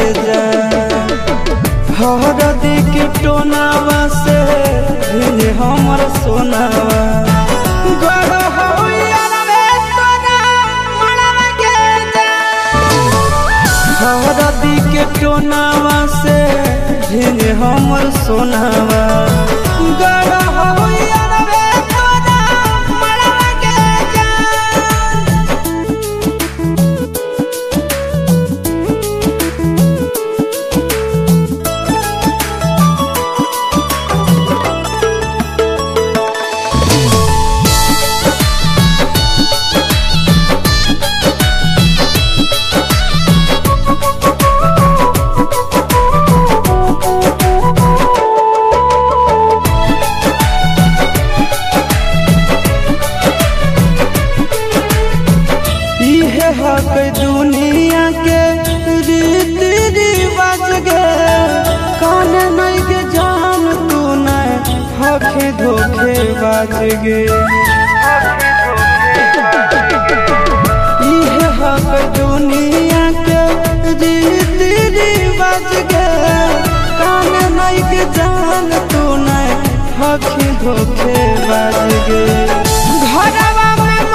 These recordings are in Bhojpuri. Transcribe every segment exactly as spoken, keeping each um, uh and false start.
के जा हरदी के टोनावा से भिंजे हमर सोनावा हरदी के टोनावा से भिंजे हमर सोनावा हक दुनिया के रीति रिवाज गे कान नहीं के जान तू नहीं हके धोखे बाज गे इहे हक दुनिया के रीति रिवाज गे कान नहीं के जान तू नहीं हके धोखे बाज गे घरवा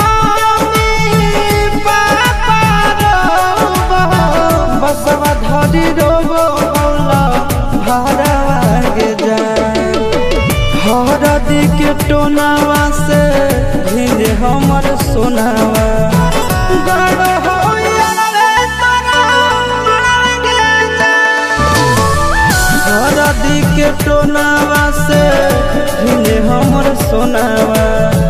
बसवा धरी रोबो होला भरवा के जान हरदी के टोनावा से भिंजे हमर सोनावा हरदी के टोनावा से भिंजे हमर सोनावा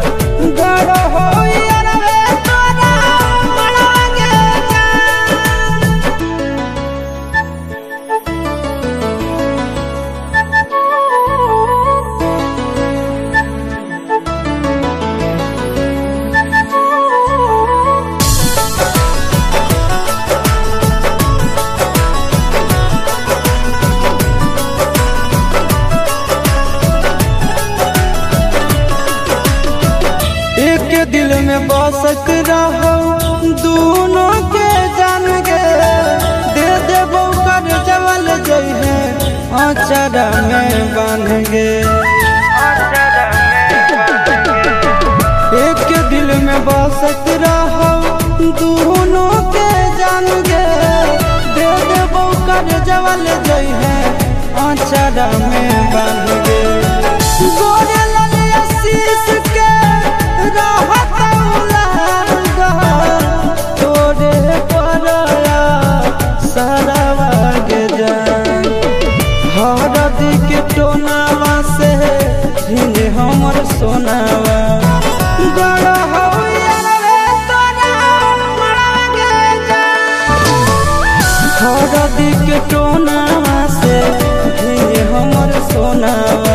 एक दिल में बसक रहो दोनों के जान गे दे देबो कर जवल जई है आचरा में बांध गे एक दिल में बसक रहो दोनों के जान गे दे देबो कर जवल जई है आचरा में बांध गे गोरे ललिया शीश के तोरे परया सारावा के जान हरदी के टोनावा से भिंजे हमर सोनावा हरदी के टोनावा से भिंजे हमर सोनावा।